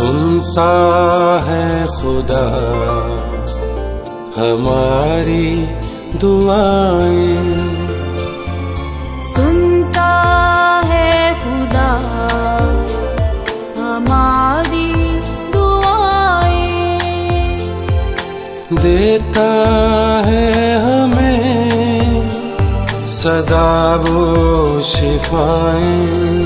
सुनता है खुदा हमारी दुआएं, सुनता है खुदा हमारी दुआएं, देता है हमें सदा वो शिफाएं,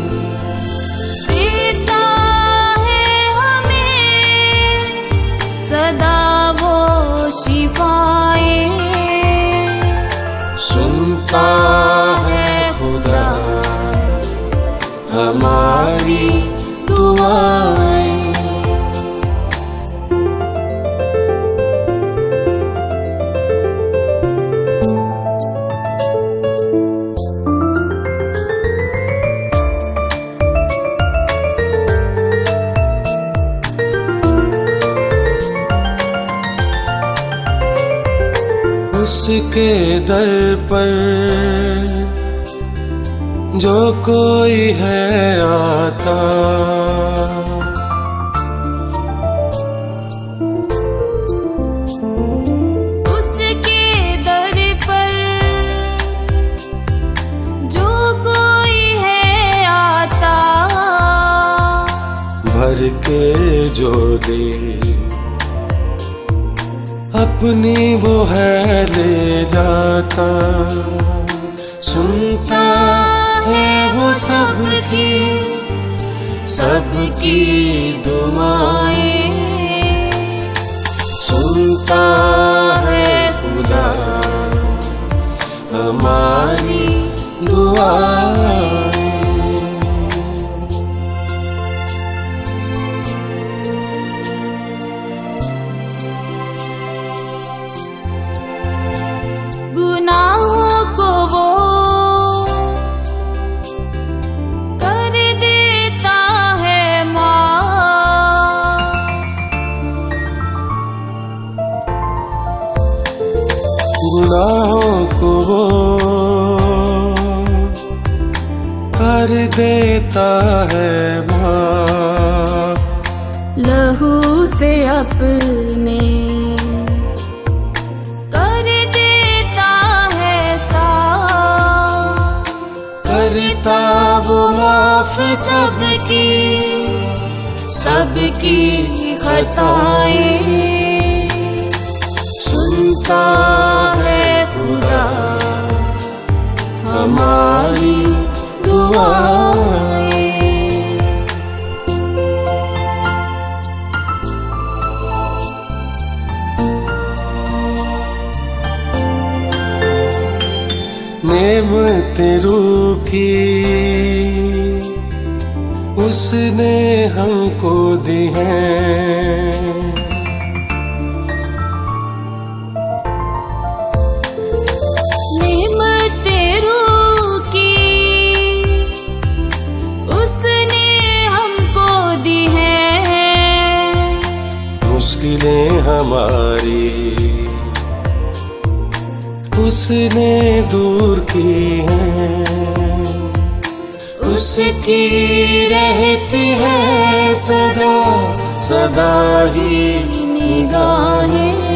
सुनता है खुदा हमारी दुआएं। उसके दर पर जो कोई है आता, उसके दर पर जो कोई है आता, भर के जो दे अपनी वो है ले जाता, सुनता है वो सबकी दुआएं, सुनता है खुदा हमारी दुआएं। गुनाहों को वो कर देता है माफ, गुनाहों को वो कर देता है माफ, लहू से अपने करता वो माफ सबकी खताएं, सुनता है खुदा हमारी दुआएं। नेमतें रूह की उसने हमको दी हैं, नेमतें रूह की उसने हमको दी हैं, मुश्किलें हमारी उसने दूर की हैं, उसकी रहती है सदा ही निगाहें।